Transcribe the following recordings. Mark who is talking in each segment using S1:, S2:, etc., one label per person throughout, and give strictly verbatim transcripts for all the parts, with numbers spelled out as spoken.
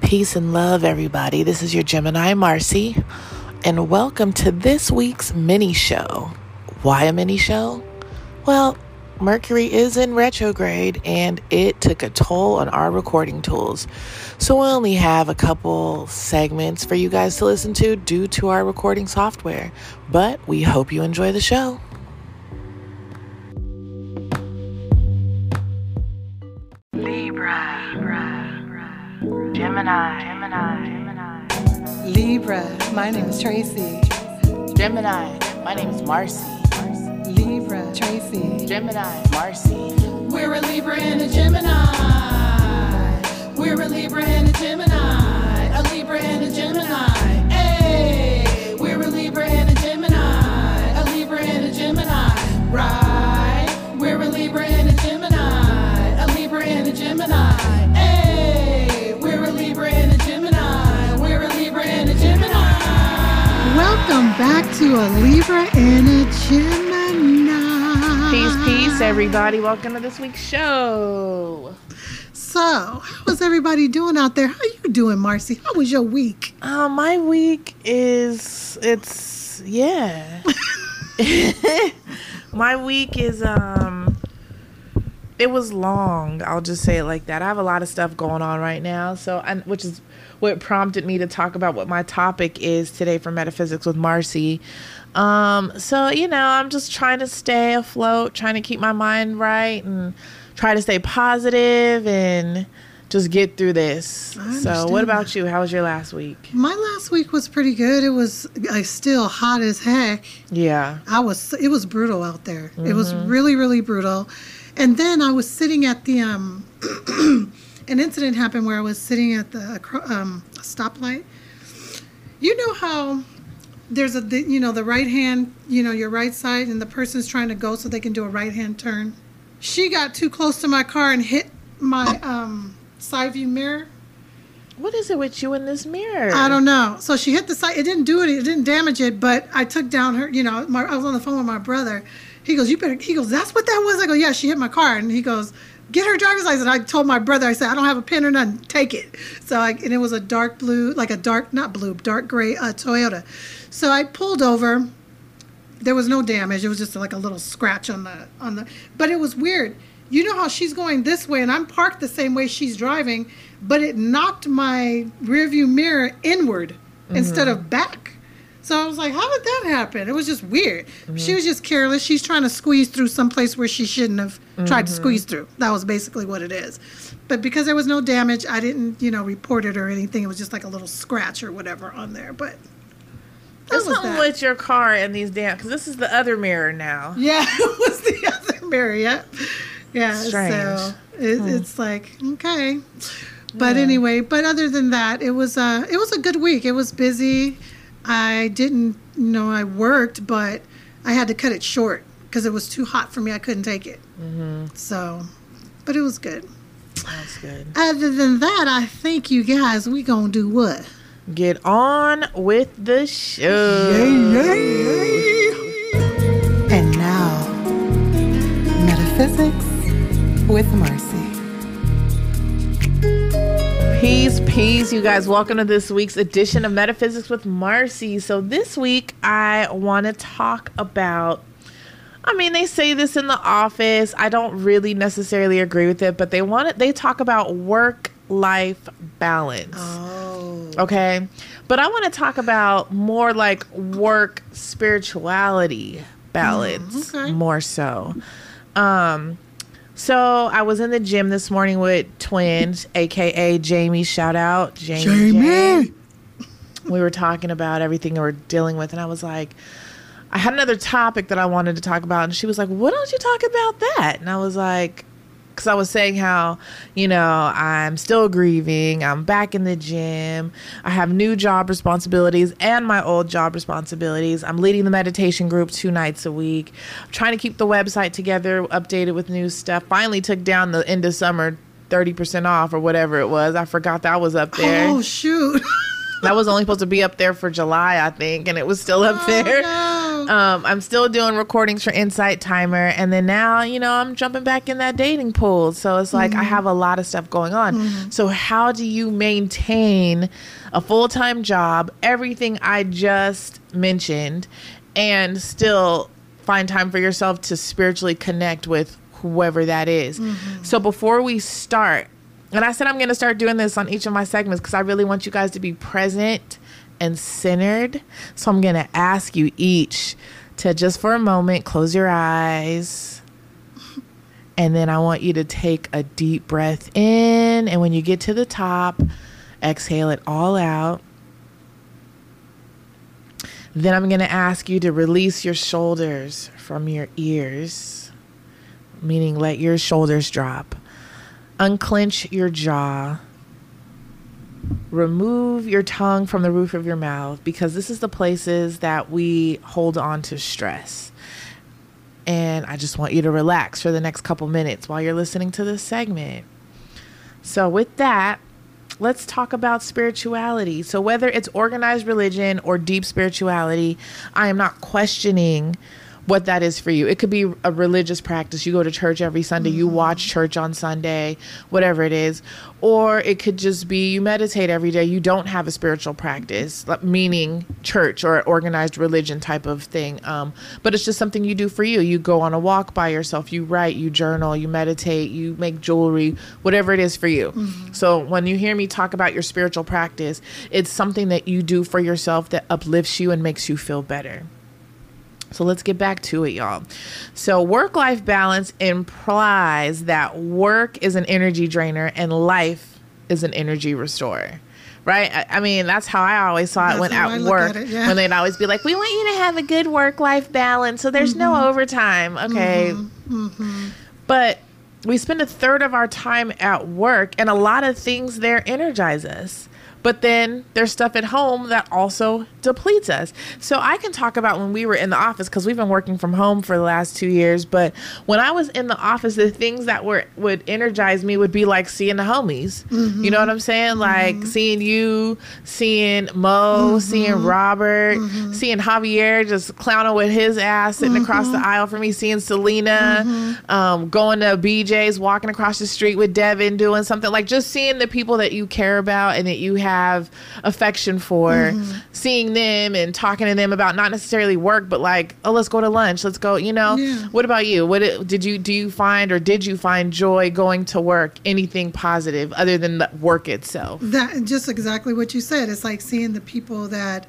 S1: Peace and love, everybody. This is your Gemini, Marcy, and welcome to this week's mini show. Why a mini show? Well, Mercury is in retrograde, and it took a toll on our recording tools. So we only have a couple segments for you guys to listen to due to our recording software. But we hope you enjoy the show. Libra, Libra, Gemini, Gemini, Gemini.
S2: Libra, my name is Tracy.
S1: Gemini, my name is Marcy.
S2: Libra, Tracy.
S1: Gemini, Marcy.
S3: We're a Libra and a Gemini. We're a Libra and a Gemini. A Libra and a Gemini. Hey, we're a Libra and a Gemini. A Libra and a Gemini. Right. We're a Libra and a Gemini. A Libra and a Gemini. Hey, we're a Libra and a Gemini. We're a Libra and a Gemini.
S2: Welcome back to a Libra and a Gemini.
S1: Peace, peace, everybody. Welcome to this week's show.
S2: So, how was everybody doing out there? How you doing, Marcy? How was your week?
S1: Uh, my week is, it's, yeah. My week is, um, it was long. I'll just say it like that. I have a lot of stuff going on right now. So, and which is what prompted me to talk about what my topic is today for Metaphysics with Marcy. Um, so, you know, I'm just trying to stay afloat, trying to keep my mind right and try to stay positive and just get through this. So what about you? How was your last week?
S2: My last week was pretty good. It was uh, still hot as heck.
S1: Yeah.
S2: I was, it was brutal out there. Mm-hmm. It was really, really brutal. And then I was sitting at the, um, an incident happened where I was sitting at the um, stoplight. You know how there's a, the, you know, the right hand, you know, your right side, and the person's trying to go so they can do a right hand turn. She got too close to my car and hit my um, side view mirror.
S1: What is it with you in this mirror?
S2: I don't know. So she hit the side. It didn't do it. It didn't damage it. But I took down her, you know, my, I was on the phone with my brother. He goes, you better, he goes, that's what that was? I go, yeah, she hit my car. And he goes, get her driver's license. I told my brother, I said, I don't have a pen or nothing. Take it. So I, and it was a dark blue, like a dark, not blue, dark gray uh, Toyota. So I pulled over. There was no damage. It was just like a little scratch on the, on the, but it was weird. You know how she's going this way and I'm parked the same way she's driving, but it knocked my rearview mirror inward mm-hmm. instead of back. So I was like, how did that happen? It was just weird. Mm-hmm. She was just careless. She's trying to squeeze through someplace where she shouldn't have mm-hmm. tried to squeeze through. That was basically what it is. But because there was no damage, I didn't, you know, report it or anything. It was just like a little scratch or whatever on there. But
S1: What's something with your car and these damn, because this is the other mirror now.
S2: Yeah, it was the other mirror, yeah. Yeah,
S1: strange.
S2: So it, hmm. it's like, okay. But yeah. Anyway, but other than that, it was, uh, it was a good week. It was busy. I didn't, you know, I worked, but I had to cut it short because it was too hot for me. I couldn't take it. Mm-hmm. So, but it was good.
S1: That's good.
S2: Other than that, I think you guys, we gonna do what?
S1: Get on with the show.
S2: Yay, yay. And now, Metaphysics with Marcy.
S1: Peace, peace, you guys. Welcome to this week's edition of Metaphysics with Marcy. So this week, I want to talk about, I mean, they say this in the office. I don't really necessarily agree with it, but they want it, they talk about work-life balance.
S2: Oh.
S1: Okay. But I want to talk about more like work spirituality balance, mm, okay. more so. Um, so I was in the gym this morning with twins, A K A Jamie. Shout out. Jamie.
S2: Jamie.
S1: We were talking about everything we we're dealing with. And I was like, I had another topic that I wanted to talk about. And she was like, why don't you talk about that? And I was like, because I was saying how, you know, I'm still grieving. I'm back in the gym. I have new job responsibilities and my old job responsibilities. I'm leading the meditation group two nights a week. I'm trying to keep the website together, updated with new stuff. Finally took down the end of summer thirty percent off or whatever it was. I forgot that was up there.
S2: Oh, shoot.
S1: That was only supposed to be up there for July, I think, and it was still up
S2: oh,
S1: there.
S2: No.
S1: um, I'm still doing recordings for Insight Timer. And then now, you know, I'm jumping back in that dating pool. So it's like, mm-hmm. I have a lot of stuff going on. Mm-hmm. So how do you maintain a full-time job, everything I just mentioned, and still find time for yourself to spiritually connect with whoever that is? Mm-hmm. So before we start, and I said I'm going to start doing this on each of my segments because I really want you guys to be present and centered. So I'm going to ask you each to just for a moment, close your eyes. And then I want you to take a deep breath in. And when you get to the top, exhale it all out. Then I'm going to ask you to release your shoulders from your ears, meaning let your shoulders drop. Unclench your jaw. Remove your tongue from the roof of your mouth, because this is the places that we hold on to stress. And I just want you to relax for the next couple minutes while you're listening to this segment. So with that, let's talk about spirituality. So whether it's organized religion or deep spirituality, I am not questioning what that is for you. It could be a religious practice. You go to church every Sunday, mm-hmm. you watch church on Sunday, whatever it is. Or it could just be you meditate every day. You don't have a spiritual practice, meaning church or organized religion type of thing. Um, but it's just something you do for you. You go on a walk by yourself, you write, you journal, you meditate, you make jewelry, whatever it is for you. Mm-hmm. So when you hear me talk about your spiritual practice, it's something that you do for yourself that uplifts you and makes you feel better. So let's get back to it, y'all. So work-life balance implies that work is an energy drainer and life is an energy restorer, right? I, I mean, that's how I always saw it when at work, it, yeah. when they'd always be like, we want you to have a good work-life balance, so there's mm-hmm. no overtime. Okay. Mm-hmm. Mm-hmm. But we spend a third of our time at work, and a lot of things there energize us. But then there's stuff at home that also depletes us. So I can talk about when we were in the office, because we've been working from home for the last two years. But when I was in the office, the things that were would energize me would be like seeing the homies. Mm-hmm. You know what I'm saying? Mm-hmm. Like seeing you, seeing Mo, mm-hmm. seeing Robert, mm-hmm. seeing Javier just clowning with his ass sitting mm-hmm. across the aisle from me, seeing Selena, mm-hmm. um, going to B J's, walking across the street with Devin, doing something, like just seeing the people that you care about and that you have have affection for, mm-hmm. seeing them and talking to them about not necessarily work, but like, oh, let's go to lunch. Let's go, you know, yeah. What about you? What did you, do you find, or did you find joy going to work? Anything positive other than the work itself?
S2: That just exactly what you said. It's like seeing the people that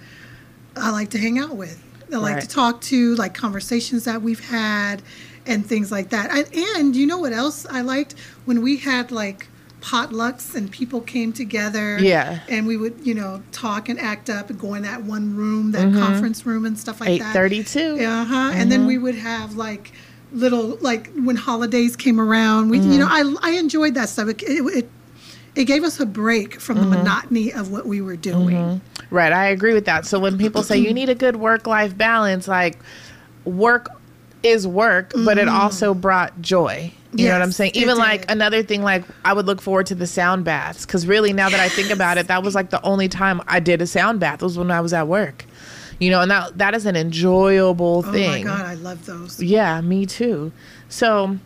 S2: I like to hang out with. I like right. to talk to, like conversations that we've had and things like that. I, and you know what else I liked? When we had like potlucks and people came together, yeah, and we would, you know, talk and act up and go in that one room, that mm-hmm. conference room and stuff like that.
S1: eight thirty-two.
S2: Uh huh. Mm-hmm. And then we would have like little, like when holidays came around, we, mm-hmm. you know, I I enjoyed that stuff. It it, it, it gave us a break from mm-hmm. the monotony of what we were doing.
S1: Mm-hmm. Right. I agree with that. So when people say you need a good work-life balance, like work is work, mm-hmm. but it also brought joy. You yes, know what I'm saying? Even like another thing, like I would look forward to the sound baths, because really now that I think about it, that was like the only time I did a sound bath was when I was at work. You know, and that that is an enjoyable thing.
S2: Oh my God, I love those.
S1: Yeah, me too. So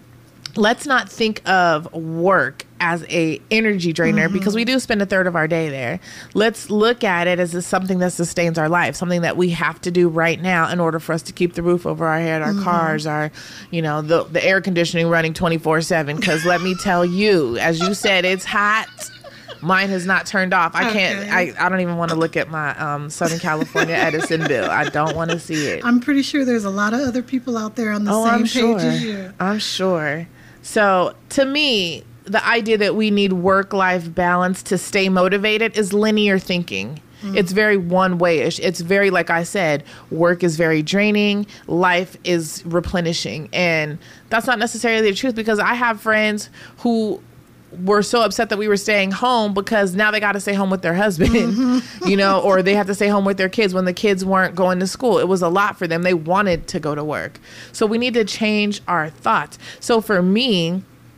S1: let's not think of work as a energy drainer, mm-hmm. because we do spend a third of our day there. Let's look at it as something that sustains our life, something that we have to do right now in order for us to keep the roof over our head, our mm-hmm. cars, our, you know, the, the air conditioning running twenty-four seven. Because let me tell you, as you said, it's hot. Mine has not turned off. I can't, okay. I, I don't even want to look at my um, Southern California Edison bill. I don't want to see it.
S2: I'm pretty sure there's a lot of other people out there on the oh, same
S1: I'm
S2: page
S1: sure.
S2: as you.
S1: I'm sure. So to me, the idea that we need work-life balance to stay motivated is linear thinking. Mm. It's very one-way-ish. It's very, like I said, work is very draining. Life is replenishing. And that's not necessarily the truth, because I have friends who were so upset that we were staying home because now they got to stay home with their husband, mm-hmm. you know, or they have to stay home with their kids when the kids weren't going to school. It was a lot for them. They wanted to go to work. So we need to change our thoughts. So for me,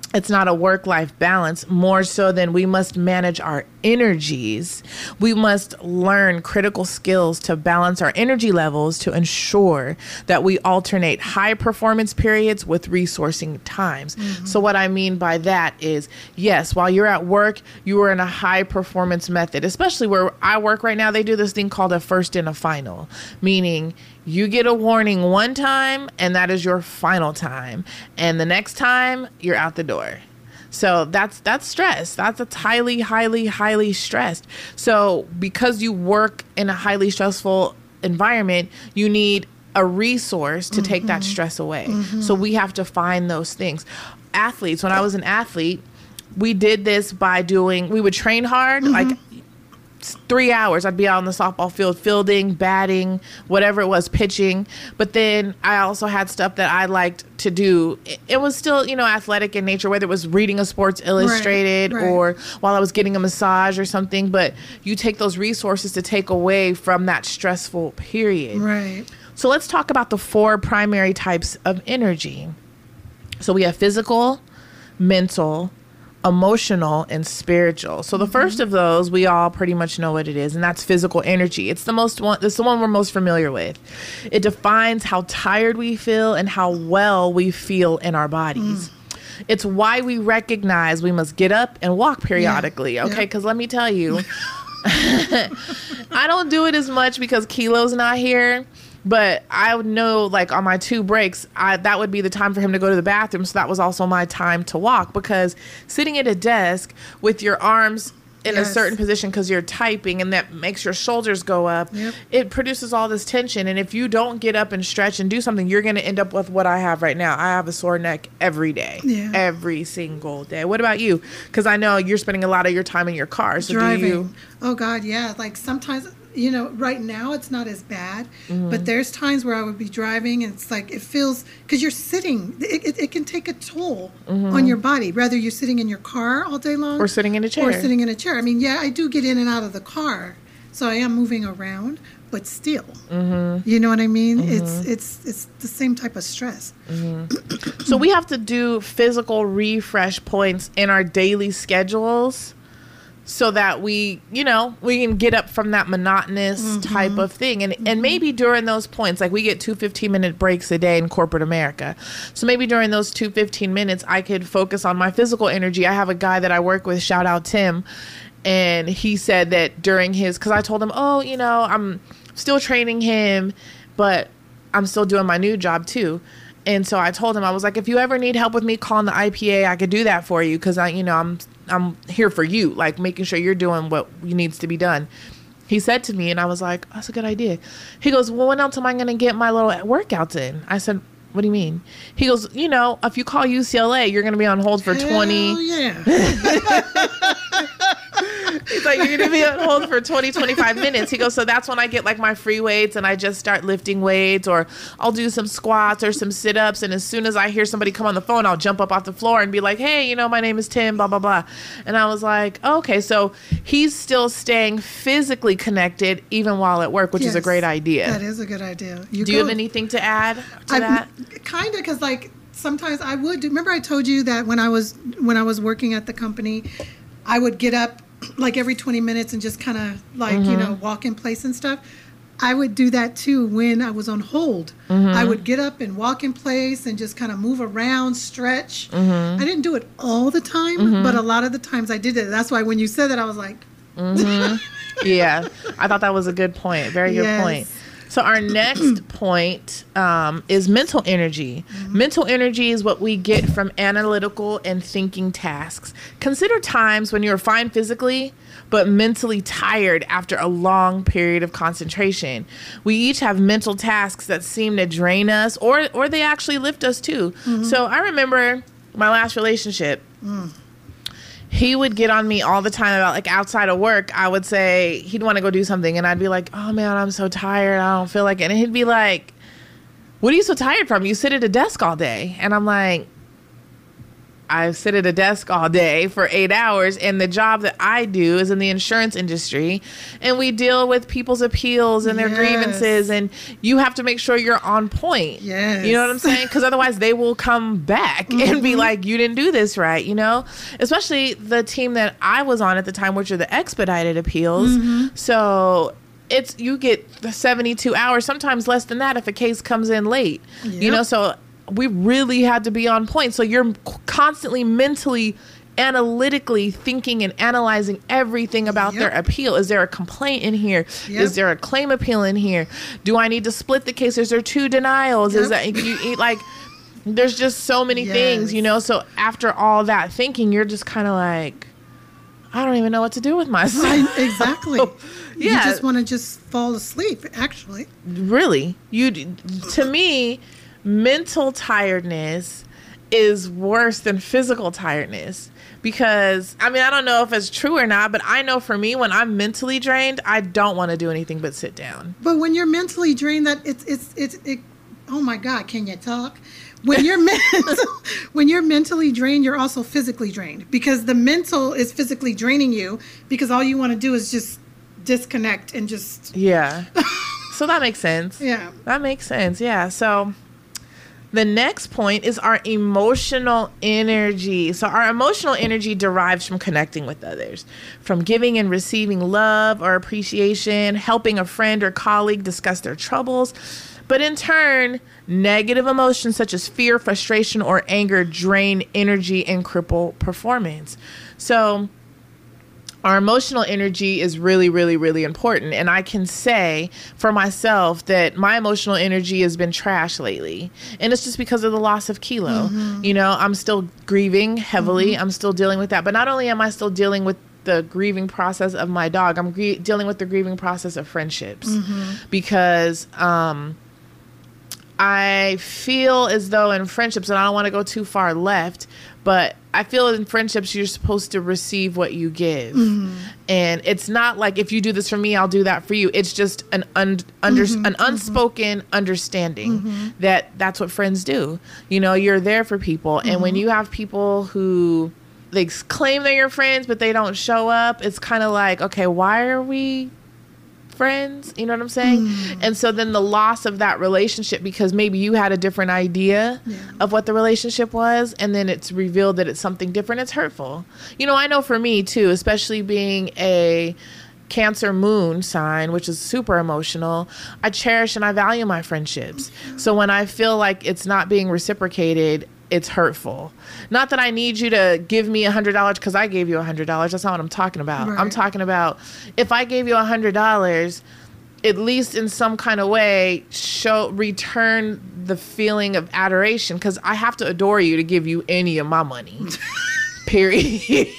S1: it's not a work-life balance, more so than we must manage our energies. We must learn critical skills to balance our energy levels to ensure that we alternate high performance periods with resourcing times. Mm-hmm. So what I mean by that is, yes, while you're at work, you are in a high performance method, especially where I work right now. They do this thing called a first and a final, meaning you get a warning one time and that is your final time. And the next time you're out the door. So that's that's stress. That's a highly, highly, highly stressed. So because you work in a highly stressful environment, you need a resource to mm-hmm. take that stress away. Mm-hmm. So we have to find those things. Athletes, when I was an athlete, we did this by doing, we would train hard, mm-hmm. like three hours. I'd be out on the softball field, fielding, batting, whatever it was, pitching. But then I also had stuff that I liked to do. It, it was still, you know, athletic in nature, whether it was reading a Sports Illustrated right, right. or while I was getting a massage or something. But you take those resources to take away from that stressful period.
S2: Right.
S1: So let's talk about the four primary types of energy. So we have physical, mental, emotional, and spiritual. So the mm-hmm. first of those, we all pretty much know what it is, and that's physical energy. It's the most one, it's the one we're most familiar with. It defines how tired we feel and how well we feel in our bodies. Mm. It's why we recognize we must get up and walk periodically. Yeah. Okay, because yeah. let me tell you, I don't do it as much because Kilo's not here. But I would know, like, on my two breaks, I, that would be the time for him to go to the bathroom. So that was also my time to walk, because sitting at a desk with your arms in yes. a certain position because you're typing, and that makes your shoulders go up, yep. it produces all this tension. And if you don't get up and stretch and do something, you're going to end up with what I have right now. I have a sore neck every day, yeah. every single day. What about you? Because I know you're spending a lot of your time in your car. So
S2: driving.
S1: Do you?
S2: Oh, God, yeah. Like sometimes... You know, right now it's not as bad, mm-hmm. but there's times where I would be driving and it's like it feels, because you're sitting, it, it, it can take a toll mm-hmm. on your body, whether you're sitting in your car all day long.
S1: Or sitting in a chair.
S2: Or sitting in a chair. I mean, yeah, I do get in and out of the car, so I am moving around, but still, mm-hmm. you know what I mean? Mm-hmm. It's it's it's the same type of stress.
S1: Mm-hmm. So we have to do physical refresh points in our daily schedules, so that we, you know, we can get up from that monotonous mm-hmm. type of thing. And mm-hmm. and maybe during those points, like we get two fifteen-minute breaks a day in corporate America. So maybe during those two fifteen minutes, I could focus on my physical energy. I have a guy that I work with, shout out Tim, and he said that during his, because I told him, oh, you know, I'm still training him, but I'm still doing my new job too. And so I told him, I was like, if you ever need help with me calling the I P A, I could do that for you, because I, you know, I'm I'm here for you, like making sure you're doing what needs to be done. He said to me, and I was like, that's a good idea. He goes, well, when else am I going to get my little workouts in? I said, what do you mean? He goes, you know, if you call U C L A, you're going to be on hold for
S2: Hell
S1: twenty.
S2: Yeah.
S1: He's like, you're going to be on hold for twenty, twenty-five minutes. He goes, so that's when I get like my free weights and I just start lifting weights, or I'll do some squats or some sit-ups. And as soon as I hear somebody come on the phone, I'll jump up off the floor and be like, hey, you know, my name is Tim, blah, blah, blah. And I was like, oh, okay. So he's still staying physically connected even while at work, which yes, is a great idea.
S2: That is a good idea. You
S1: do
S2: go,
S1: you have anything to add to
S2: I,
S1: that?
S2: Kind of, because like sometimes I would. Remember I told you that when I was when I was working at the company, I would get up like every twenty minutes and just kind of like, mm-hmm. you know, walk in place and stuff. I would do that too when I was on hold. Mm-hmm. I would get up and walk in place and just kind of move around, stretch. Mm-hmm. I didn't do it all the time, mm-hmm. but a lot of the times I did it. That's why when you said that, I was like,
S1: mm-hmm. yeah, I thought that was a good point. Very good yes. point. So our next point um, is mental energy. Mm-hmm. Mental energy is what we get from analytical and thinking tasks. Consider times when you're fine physically, but mentally tired after a long period of concentration. We each have mental tasks that seem to drain us, or or they actually lift us too. Mm-hmm. So I remember my last relationship. Mm. He would get on me all the time about, like, outside of work. I would say he'd want to go do something, and I'd be like, oh, man, I'm so tired. I don't feel like it. And he'd be like, what are you so tired from? You sit at a desk all day. And I'm like, I sit at a desk all day for eight hours, and the job that I do is in the insurance industry, and we deal with people's appeals and their
S2: Yes.
S1: grievances, and you have to make sure you're on point.
S2: Yes.
S1: You know what I'm saying? Because otherwise they will come back
S2: Mm-hmm.
S1: and be like, you didn't do this right, you know? Especially the team that I was on at the time, which are the expedited appeals.
S2: Mm-hmm.
S1: So it's, you get the seventy-two hours, sometimes less than that if a case comes in late, you
S2: Yep.
S1: know? So we really had to be on point. So you're constantly mentally, analytically thinking and analyzing everything about
S2: Yep.
S1: their appeal. Is there a complaint in here?
S2: Yep.
S1: Is there a claim appeal in here? Do I need to split the case? Is there two denials? Is
S2: Yep.
S1: that you eat like? There's just so many things, you
S2: Yes.
S1: know. So after all that thinking, you're just kind of like, I don't even know what to do with myself.
S2: I, exactly. You
S1: Yeah.
S2: just want to just fall asleep, actually.
S1: Really, you to me, mental tiredness is worse than physical tiredness, because I mean, I don't know if it's true or not, but I know for me, when I'm mentally drained, I don't want to do anything but sit down.
S2: But when you're mentally drained, that it's it's it's it. Oh my God, can you talk? When you're men- when you're mentally drained, you're also physically drained, because the mental is physically draining you, because all you want to do is just disconnect and just
S1: Yeah. So that makes sense.
S2: yeah.
S1: That makes sense. Yeah. So the next point is our emotional energy. So our emotional energy derives from connecting with others, from giving and receiving love or appreciation, helping a friend or colleague discuss their troubles. But in turn, negative emotions such as fear, frustration, or anger drain energy and cripple performance. So our emotional energy is really, really, really important. And I can say for myself that my emotional energy has been trash lately. And it's just because of the loss of Kilo.
S2: Mm-hmm.
S1: You know, I'm still grieving heavily. Mm-hmm. I'm still dealing with that. But not only am I still dealing with the grieving process of my dog, I'm gre- dealing with the grieving process of friendships. Mm-hmm. Because um, I feel as though in friendships, and I don't want to go too far left, but I feel in friendships, you're supposed to receive what you give. Mm-hmm. And it's not like, if you do this for me, I'll do that for you. It's just an un- under- mm-hmm. an unspoken mm-hmm. understanding mm-hmm. that that's what friends do. You know, you're there for people. Mm-hmm. And when you have people who they claim they're your friends, but they don't show up, it's kind of like, okay, why are we friends? You know what I'm saying? Mm. And so then the loss of that relationship, because maybe you had a different idea yeah. of what the relationship was, and then it's revealed that it's something different, it's hurtful. You know, I know for me too, especially being a Cancer moon sign, which is super emotional, I cherish and I value my friendships. Mm-hmm. So when I feel like it's not being reciprocated, it's hurtful. Not that I need you to give me a hundred dollars because I gave you a hundred dollars. That's not what I'm talking about. Right. I'm talking about if I gave you a hundred dollars, at least in some kind of way, show return the feeling of adoration, because I have to adore you to give you any of my money. Period.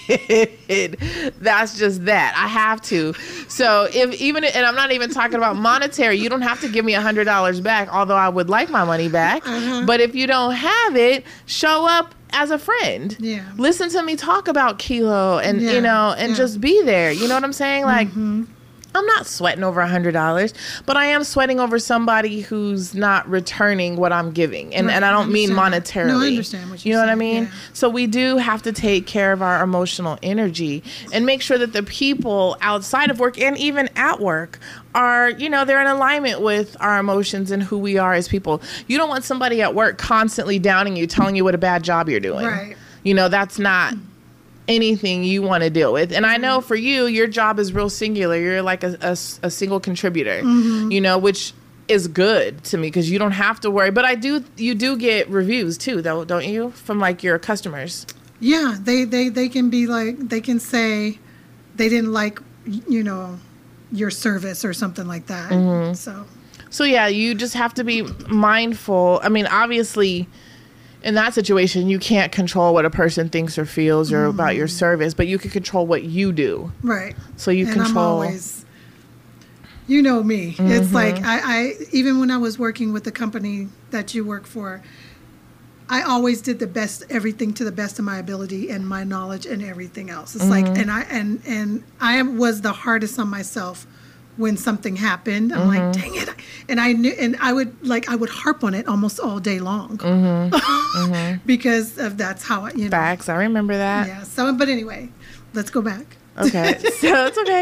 S1: That's just that. I have to. So if even, and I'm not even talking about monetary, you don't have to give me a hundred dollars back, although I would like my money back. Uh-huh. But if you don't have it, show up as a friend.
S2: Yeah.
S1: Listen to me talk about Kilo and, yeah. you know, and yeah. just be there. You know what I'm saying? Like, mm-hmm. I'm not sweating over a hundred dollars, but I am sweating over somebody who's not returning what I'm giving. And, right. and I don't I mean monetarily.
S2: No, I understand what you're
S1: You know
S2: saying.
S1: what I mean?
S2: Yeah.
S1: So we do have to take care of our emotional energy and make sure that the people outside of work and even at work are, you know, they're in alignment with our emotions and who we are as people. You don't want somebody at work constantly downing you, telling you what a bad job you're doing.
S2: Right.
S1: You know, that's not anything you want to deal with. And I know for you, your job is real singular. You're like a, a, a single contributor, mm-hmm. you know, which is good to me because you don't have to worry. But I do, you do get reviews too, though, don't you? From like your customers.
S2: Yeah, they, they, they can be like, they can say they didn't like, you know, your service or something like that. Mm-hmm. So,
S1: so yeah, you just have to be mindful. I mean, obviously, in that situation, you can't control what a person thinks or feels or mm. about your service, but you can control what you do.
S2: Right.
S1: So you
S2: and
S1: control.
S2: I'm always, you know me. Mm-hmm. It's like I, I, even when I was working with the company that you work for, I always did the best, everything to the best of my ability and my knowledge and everything else. It's mm-hmm. like, and I, and, and I was the hardest on myself when something happened. I'm mm-hmm. like, dang it. And I knew, and I would like, I would harp on it almost all day long mm-hmm. Mm-hmm. because of that's how I, you know.
S1: Facts. I remember that.
S2: Yeah. So, but anyway, let's go back.
S1: Okay. So it's okay.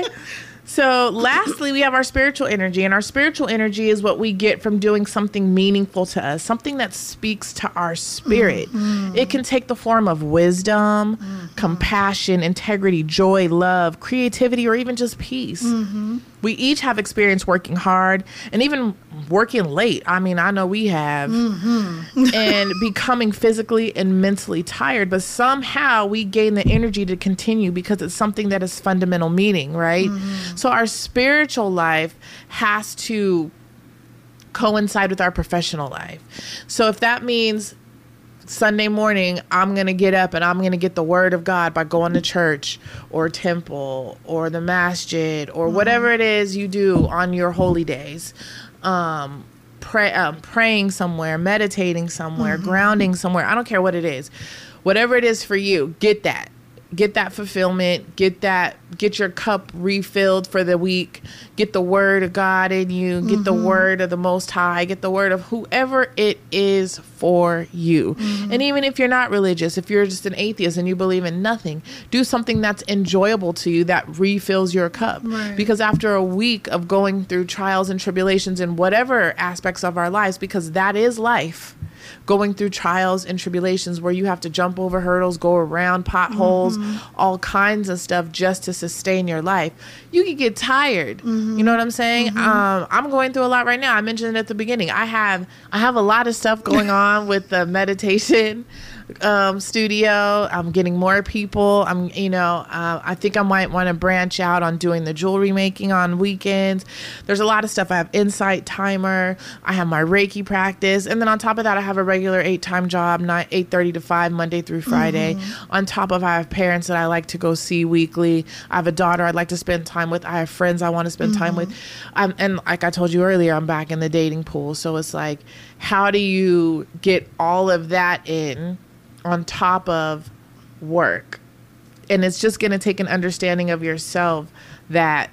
S1: So lastly, we have our spiritual energy, and our spiritual energy is what we get from doing something meaningful to us, something that speaks to our spirit. Mm-hmm. It can take the form of wisdom, mm-hmm. compassion, integrity, joy, love, creativity, or even just peace. Mm-hmm. We each have experience working hard and even working late. I mean, I know we have. Mm-hmm. And becoming physically and mentally tired, but somehow we gain the energy to continue because it's something that is fundamental meaning, right? Mm-hmm. So our spiritual life has to coincide with our professional life. So if that means Sunday morning, I'm going to get up and I'm going to get the word of God by going to church or temple or the masjid or mm-hmm. whatever it is you do on your holy days. Um, pray, um, praying somewhere, meditating somewhere, mm-hmm. grounding somewhere. I don't care what it is. Whatever it is for you, get that. Get that fulfillment, get that, get your cup refilled for the week, get the word of God in you, get mm-hmm. the word of the Most High, get the word of whoever it is for you. Mm-hmm. And even if you're not religious, if you're just an atheist and you believe in nothing, do something that's enjoyable to you that refills your cup.
S2: Right.
S1: Because after a week of going through trials and tribulations in whatever aspects of our lives, because that is life, going through trials and tribulations where you have to jump over hurdles, go around potholes, mm-hmm. all kinds of stuff just to sustain your life. You can get tired. Mm-hmm. You know what I'm saying? Mm-hmm. Um, I'm going through a lot right now. I mentioned it at the beginning. I have I have a lot of stuff going on with the meditation um, studio. I'm getting more people. I'm, you know, uh, I think I might want to branch out on doing the jewelry making on weekends. There's a lot of stuff. I have Insight Timer. I have my Reiki practice. And then on top of that, I have a regular eight-time job, eight thirty to five, Monday through Friday. Mm-hmm. On top of, I have parents that I like to go see weekly. I have a daughter I'd like to spend time with. I have friends I want to spend mm-hmm. time with. Um, and like I told you earlier, I'm back in the dating pool. So it's like, how do you get all of that in on top of work? And it's just going to take an understanding of yourself that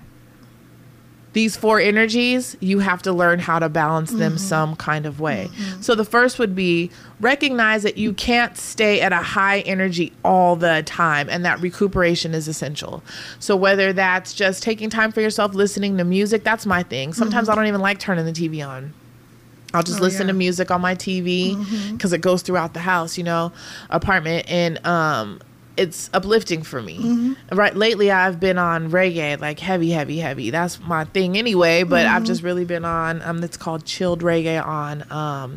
S1: these four energies, you have to learn how to balance them mm-hmm. some kind of way. Mm-hmm. So the first would be recognize that you can't stay at a high energy all the time, and that recuperation is essential. So whether that's just taking time for yourself, listening to music, that's my thing. Sometimes mm-hmm. I don't even like turning the T V on. I'll just oh, listen yeah. to music on my T V because mm-hmm. it goes throughout the house, you know, apartment. And um, it's uplifting for me. Mm-hmm. Right. Lately, I've been on reggae, like heavy, heavy, heavy. That's my thing anyway. But mm-hmm. I've just really been on, um, it's called chilled reggae on um,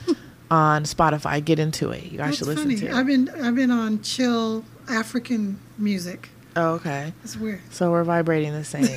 S1: on Spotify. Get into it. You guys
S2: That's
S1: should listen
S2: funny.
S1: to it.
S2: I've been, I've been on chill African music.
S1: Oh, okay.
S2: It's weird.
S1: So we're vibrating the same.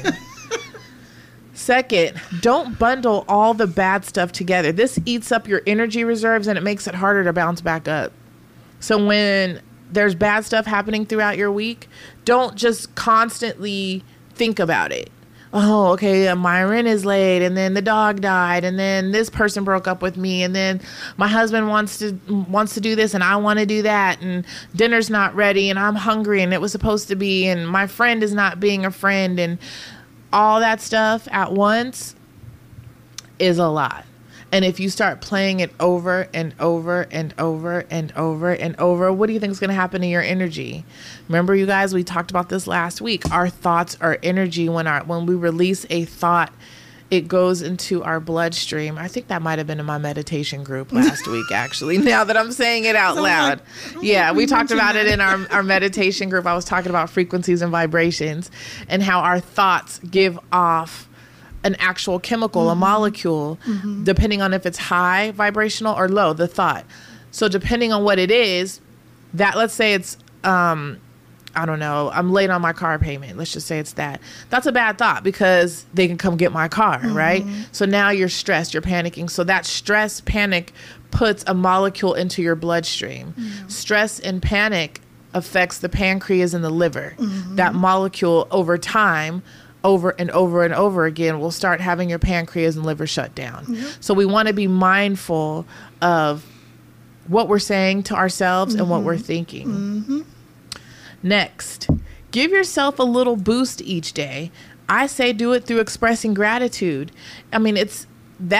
S1: Second, don't bundle all the bad stuff together. This eats up your energy reserves and it makes it harder to bounce back up. So when there's bad stuff happening throughout your week, don't just constantly think about it. Oh, okay, uh, my rent is late, and then the dog died, and then this person broke up with me, and then my husband wants to wants to do this, and I want to do that, and dinner's not ready, and I'm hungry, and it was supposed to be, and my friend is not being a friend, and all that stuff at once is a lot. And if you start playing it over and over and over and over and over, what do you think is going to happen to your energy? Remember, you guys, we talked about this last week. Our thoughts are energy. When our when we release a thought, it goes into our bloodstream. I think that might have been in my meditation group last week, actually, now that I'm saying it out loud. Like, yeah, we talked about that. it in our, our meditation group. I was talking about frequencies and vibrations and how our thoughts give off an actual chemical, mm-hmm. a molecule, mm-hmm. depending on if it's high vibrational or low, the thought. So depending on what it is, that, let's say it's, um, I don't know, I'm late on my car payment. Let's just say it's that. That's a bad thought because they can come get my car, mm-hmm. right? So now you're stressed, you're panicking. So that stress, panic puts a molecule into your bloodstream. Mm-hmm. Stress and panic affects the pancreas and the liver. Mm-hmm. That molecule over time, over and over and over again, will start having your pancreas and liver shut down. Mm-hmm. So we want to be mindful of what we're saying to ourselves mm-hmm. and what we're thinking. Mm-hmm. Next, give yourself a little boost each day. I say do it through expressing gratitude. I mean, it's that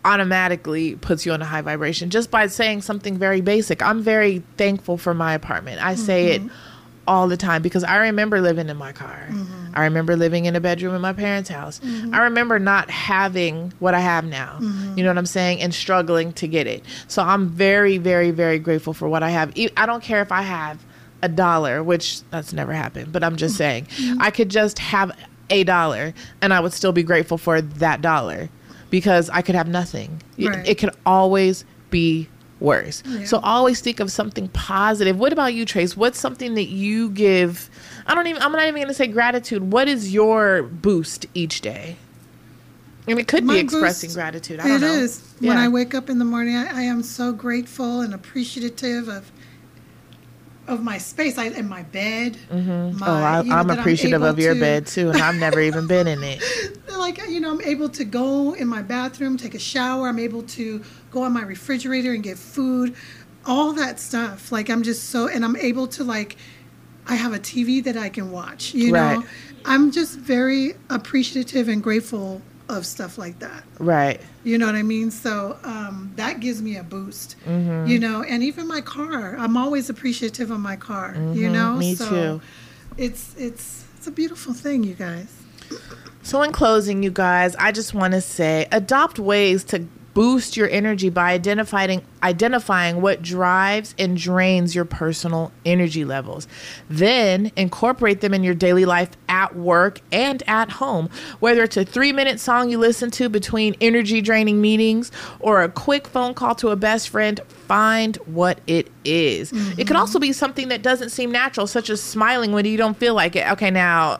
S1: automatically puts you on a high vibration just by saying something very basic. I'm very thankful for my apartment. I say
S2: Mm-hmm.
S1: it all the time because I remember living in my car.
S2: Mm-hmm.
S1: I remember living in a bedroom in my parents' house.
S2: Mm-hmm.
S1: I remember not having what I have now.
S2: Mm-hmm.
S1: You know what I'm saying? And struggling to get it. So I'm very, very, very grateful for what I have. E- I don't care if I have a dollar, which that's never happened, but I'm just saying I could just have a dollar and I would still be grateful for that dollar because I could have nothing. It-
S2: Right.
S1: It, could always be worse.
S2: Yeah.
S1: So always think of something positive. What about you, Trace? What's something that you give? I don't even, I'm not even going to say gratitude. What is your boost each day? And it could
S2: My
S1: be expressing
S2: boost,
S1: gratitude. I don't
S2: It
S1: know.
S2: is. When
S1: Yeah.
S2: I wake up in the morning, I, I am so grateful and appreciative of of my space. I in my bed. Mm-hmm.
S1: Oh, I, I'm appreciative of your
S2: to,
S1: bed too, and I've never even been in it.
S2: Like, you know, I'm able to go in my bathroom, take a shower. I'm able to go on my refrigerator and get food, all that stuff. Like, I'm just so, and I'm able to, like, I have a T V that I can watch, you
S1: Right.
S2: know. I'm just very appreciative and grateful of stuff like that.
S1: Right.
S2: You know what I mean? So um, that gives me a boost,
S1: Mm-hmm.
S2: you know, and even my car. I'm always appreciative of my car, you know?
S1: Mm-hmm. Me
S2: so
S1: too.
S2: It's, it's, it's a beautiful thing, you guys.
S1: So in closing, you guys, I just want to say adopt ways to boost your energy by identifying identifying what drives and drains your personal energy levels. Then incorporate them in your daily life at work and at home. Whether it's a three-minute song you listen to between energy draining meetings or a quick phone call to a best friend, find what it is. Mm-hmm. It can also be something that doesn't seem natural, such as smiling when you don't feel like it. Okay, now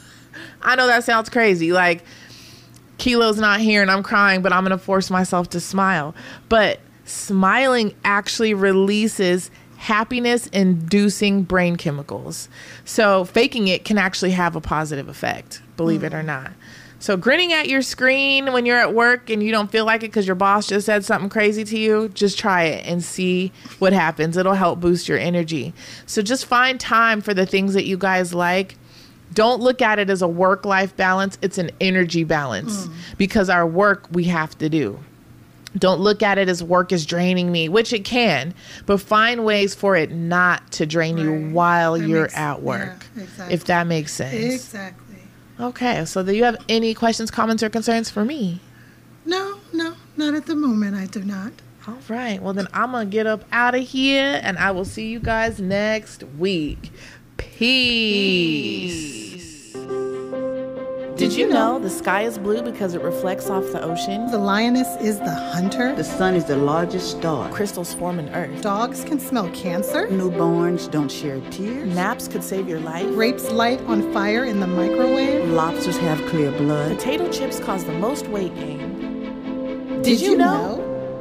S1: I know that sounds crazy. Like, Kilo's not here and I'm crying, but I'm going to force myself to smile. But smiling actually releases happiness-inducing brain chemicals. So faking it can actually have a positive effect, believe mm. it or not. So grinning at your screen when you're at work and you don't feel like it because your boss just said something crazy to you, just try it and see what happens. It'll help boost your energy. So just find time for the things that you guys like. Don't look at it as a work-life balance. It's an energy balance mm. because our work we have to do. Don't look at it as work is draining me, which it can, but find ways for it not to drain right. you while that you're makes, at work, yeah, exactly. if that makes sense.
S2: Exactly.
S1: Okay, so do you have any questions, comments, or concerns for me?
S2: No, no, not at the moment. I do not.
S1: All right. Well, then I'm going to get up out of here, and I will see you guys next week. Peace. Peace. Did you know the sky is blue because it reflects off the ocean?
S2: The lioness is the hunter.
S4: The sun is the largest star.
S1: Crystals form in earth.
S2: Dogs can smell cancer.
S4: Newborns don't share tears.
S1: Naps could save your life.
S2: Grapes light on fire in the microwave.
S4: Lobsters have clear blood.
S1: Potato chips cause the most weight gain. Did,
S2: Did
S1: you,
S2: you
S1: know?
S2: know?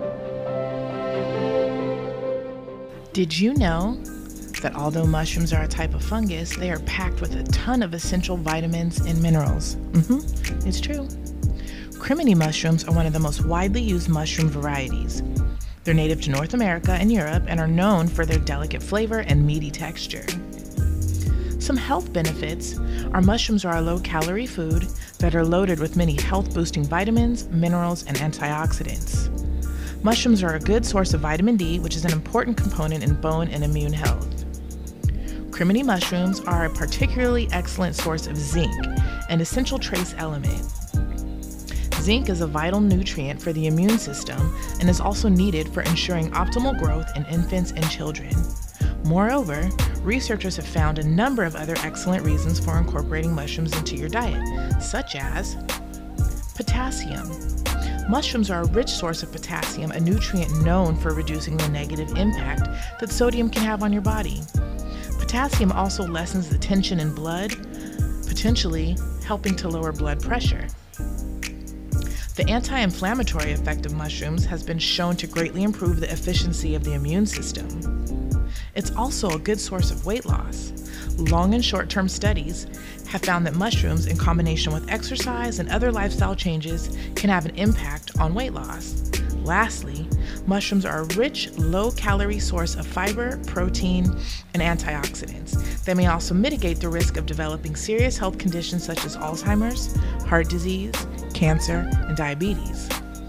S1: Did you know that although mushrooms are a type of fungus, they are packed with a ton of essential vitamins and minerals? Mm-hmm. It's true. Crimini mushrooms are one of the most widely used mushroom varieties. They're native to North America and Europe and are known for their delicate flavor and meaty texture. Some health benefits are mushrooms are a low-calorie food that are loaded with many health-boosting vitamins, minerals, and antioxidants. Mushrooms are a good source of vitamin D, which is an important component in bone and immune health. Crimini mushrooms are a particularly excellent source of zinc, an essential trace element. Zinc is a vital nutrient for the immune system and is also needed for ensuring optimal growth in infants and children. Moreover, researchers have found a number of other excellent reasons for incorporating mushrooms into your diet, such as potassium. Mushrooms are a rich source of potassium, a nutrient known for reducing the negative impact that sodium can have on your body. Potassium also lessens the tension in blood, potentially helping to lower blood pressure. The anti-inflammatory effect of mushrooms has been shown to greatly improve the efficiency of the immune system. It's also a good source of weight loss. Long and short-term studies have found that mushrooms, in combination with exercise and other lifestyle changes, can have an impact on weight loss. Lastly, mushrooms are a rich, low-calorie source of fiber, protein, and antioxidants. They may also mitigate the risk of developing serious health conditions such as Alzheimer's, heart disease, cancer, and diabetes.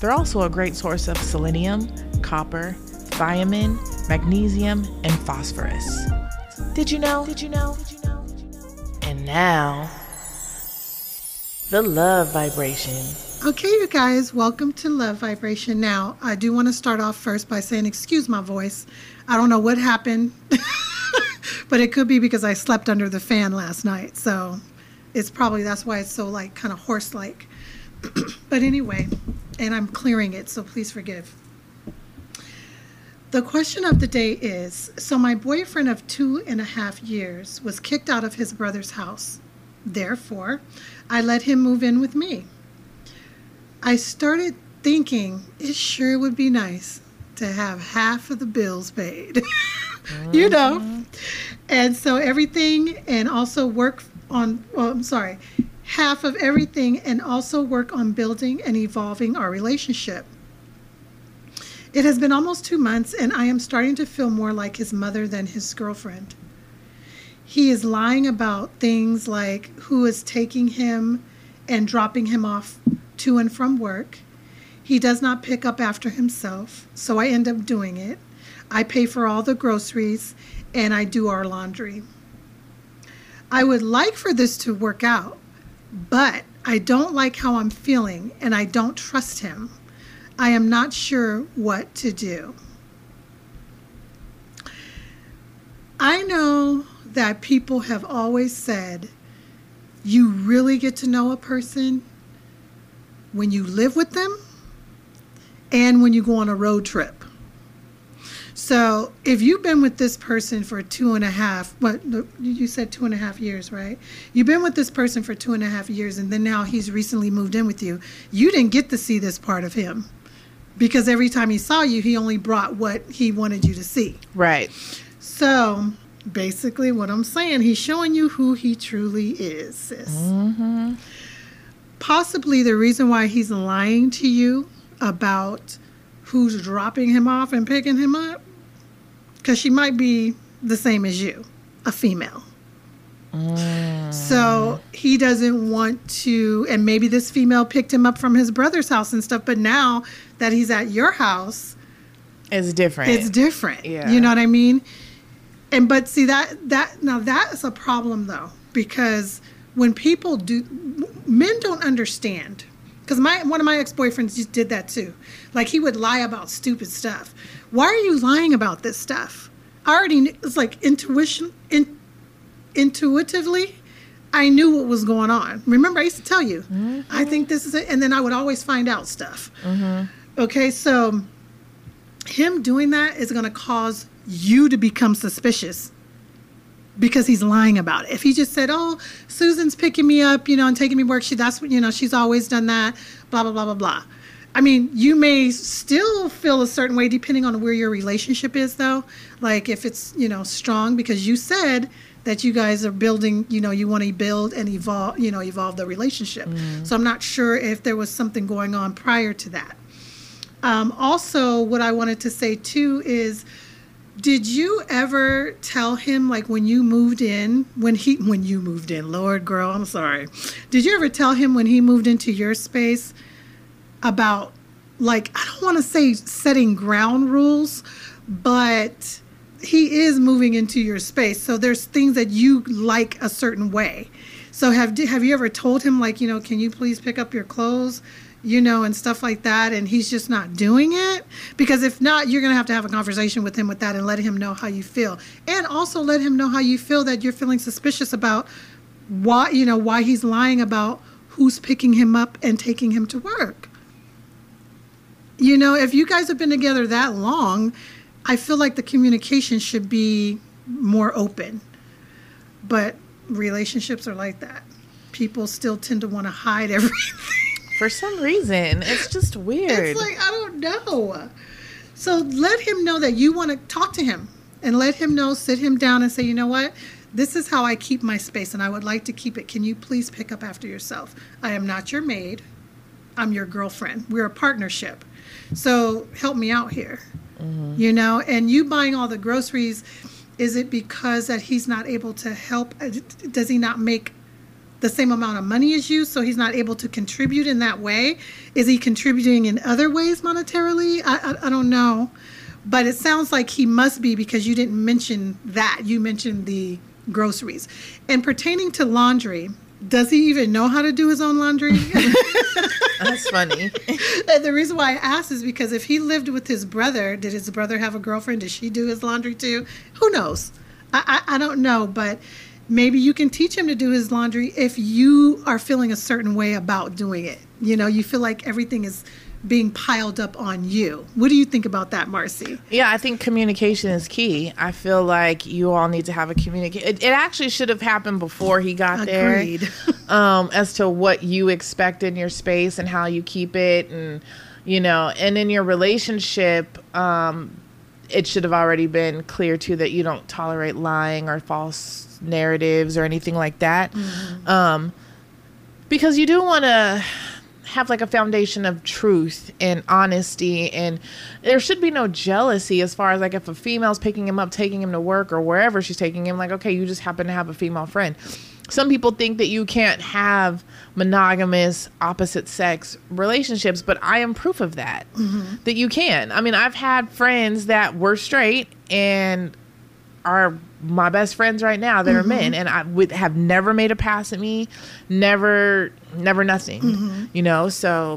S1: They're also a great source of selenium, copper, thiamine, magnesium, and phosphorus. Did you know? Did you know? Did you know? Did you know? And now, the love vibration.
S2: Okay, you guys, welcome to Love Vibration. Now, I do want to start off first by saying, excuse my voice. I don't know what happened, but it could be because I slept under the fan last night. So it's probably, that's why it's so like kind of hoarse-like. But anyway, and I'm clearing it, so please forgive. The question of the day is, so my boyfriend of two and a half years was kicked out of his brother's house. Therefore, I let him move in with me. I started thinking it sure would be nice to have half of the bills paid, you know. And so everything and also work on, well, I'm sorry, half of everything and also work on building and evolving our relationship. It has been almost two months and I am starting to feel more like his mother than his girlfriend. He is lying about things like who is taking him and dropping him off to and from work. He does not pick up after himself, so I end up doing it. I pay for all the groceries and I do our laundry. I would like for this to work out, but I don't like how I'm feeling and I don't trust him. I am not sure what to do. I know that people have always said you really get to know a person when you live with them and when you go on a road trip. So if you've been with this person for two and a half, what you said two and a half years, right? You've been with this person for two and a half years and then now he's recently moved in with you. You didn't get to see this part of him because every time he saw you, he only brought what he wanted you to see.
S1: Right.
S2: So basically what I'm saying, he's showing you who he truly is, sis.
S1: Mm-hmm.
S2: Possibly the reason why he's lying to you about who's dropping him off and picking him up, because she might be the same as you, a female. Mm. So he doesn't want to, and maybe this female picked him up from his brother's house and stuff, but now that he's at your house,
S1: it's different.
S2: It's different.
S1: Yeah.
S2: You know what I mean? And but see that that now that's a problem though, because when people do, men don't understand. Because my one of my ex-boyfriends just did that too. Like he would lie about stupid stuff. Why are you lying about this stuff? I already knew, it's like intuition, in, intuitively, I knew what was going on. Remember, I used to tell you, mm-hmm. I think this is it, and then I would always find out stuff. Mm-hmm. Okay, so him doing that is going to cause you to become suspicious. Because he's lying about it. If he just said, "Oh, Susan's picking me up, you know, and taking me to work. She that's what you know. She's always done that." Blah blah blah blah blah. I mean, you may still feel a certain way depending on where your relationship is, though. Like if it's you know strong, because you said that you guys are building. You know, you want to build and evolve. You know, evolve the relationship. Mm. So I'm not sure if there was something going on prior to that. Um, also, what I wanted to say too is. Did you ever tell him, like, when you moved in, when he, when you moved in, Lord, girl, I'm sorry. Did you ever tell him when he moved into your space about, like, I don't want to say setting ground rules, but he is moving into your space. So there's things that you like a certain way. So have, have you ever told him, like, you know, can you please pick up your clothes? You know, and stuff like that, and he's just not doing it? Because if not, you're going to have to have a conversation with him with that and let him know how you feel. And also let him know how you feel that you're feeling suspicious about why, you know, why he's lying about who's picking him up and taking him to work. You know, if you guys have been together that long, I feel like the communication should be more open. But relationships are like that. People still tend to want to hide everything.
S1: For some reason, it's just weird.
S2: It's like, I don't know. So let him know that you want to talk to him and let him know, sit him down and say, you know what? This is how I keep my space and I would like to keep it. Can you please pick up after yourself? I am not your maid. I'm your girlfriend. We're a partnership. So help me out here. Mm-hmm. You know, and you buying all the groceries, is it because that he's not able to help? Does he not make the same amount of money as you, so he's not able to contribute in that way. Is he contributing in other ways monetarily? I, I, I don't know. But it sounds like he must be, because you didn't mention that. You mentioned the groceries. And pertaining to laundry, does he even know how to do his own laundry?
S1: That's funny.
S2: And the reason why I asked is because if he lived with his brother, did his brother have a girlfriend? Did she do his laundry too? Who knows? I, I, I don't know, but maybe you can teach him to do his laundry if you are feeling a certain way about doing it. You know, you feel like everything is being piled up on you. What do you think about that, Marcy?
S1: Yeah, I think communication is key. I feel like you all need to have a communication. It, it actually should have happened before he got
S2: Agreed.
S1: there. Um, as to what you expect in your space and how you keep it, and you know, and in your relationship, um, it should have already been clear too that you don't tolerate lying or false narratives or anything like that. Mm-hmm. Um, because you do want to have like a foundation of truth and honesty, and there should be no jealousy as far as like if a female's picking him up, taking him to work or wherever she's taking him, like, okay, you just happen to have a female friend. Some people think that you can't have monogamous opposite sex relationships, but I am proof of that, mm-hmm. that you can. I mean, I've had friends that were straight and are my best friends right now that mm-hmm. are men, and I would have never made a pass at me, never, never nothing, mm-hmm. you know, so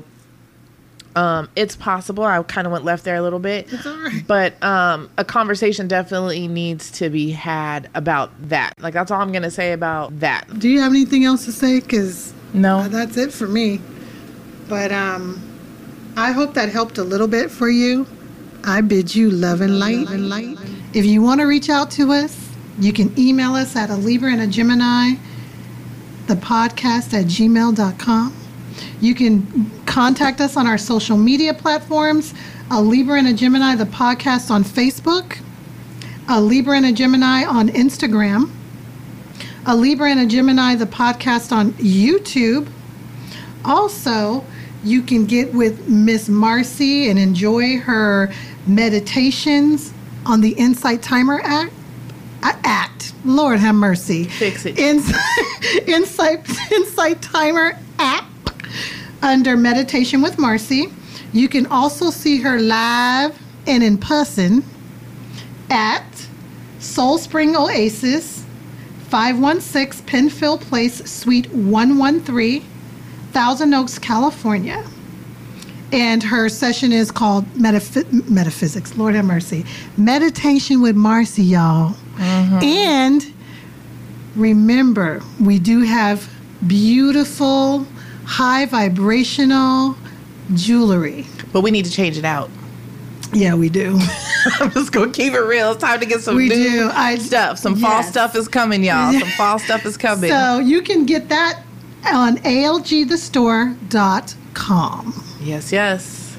S1: um, it's possible. I kind of went left there a little bit,
S2: it's all right.
S1: But um, a conversation definitely needs to be had about that. Like, that's all I'm going to say about that.
S2: Do you have anything else to say? Because
S1: no,
S2: uh, that's it for me. But um, I hope that helped a little bit for you. I bid you love and light and light. If you want to reach out to us, you can email us at a Libra and a Gemini, the podcast at gmail dot com. You can contact us on our social media platforms, a Libra and a Gemini, the podcast on Facebook, a Libra and a Gemini on Instagram, a Libra and a Gemini, the podcast on YouTube. Also, you can get with Miss Marcy and enjoy her meditations on the Insight Timer act. Act. Lord have mercy.
S1: Fix it.
S2: Insight, Insight, Insight Timer app under Meditation with Marcy. You can also see her live and in person at Soul Spring Oasis, five one six Penfield Place, Suite one one three, Thousand Oaks, California. And her session is called Metaph- Metaphysics. Lord have mercy. Meditation with Marcy, y'all. Mm-hmm. And remember, we do have beautiful, high vibrational jewelry.
S1: But we need to change it out.
S2: Yeah, we do.
S1: I'm just going to keep it real. It's time to get some
S2: we
S1: new
S2: do. I,
S1: stuff. Some
S2: yes.
S1: fall stuff is coming, y'all. Some fall stuff is coming.
S2: So you can get that on A L G the store dot com.
S1: Yes, yes.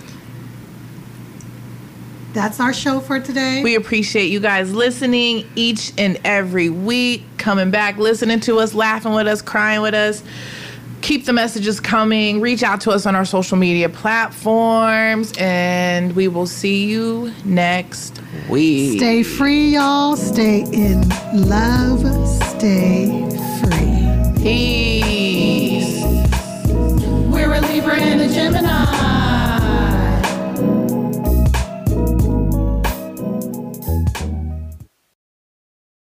S2: That's our show for today.
S1: We appreciate you guys listening each and every week, coming back, listening to us, laughing with us, crying with us. Keep the messages coming. Reach out to us on our social media platforms, and we will see you next week.
S2: Stay free, y'all. Stay in love. Stay free.
S1: Peace.
S3: We're a Libra and a Gemini.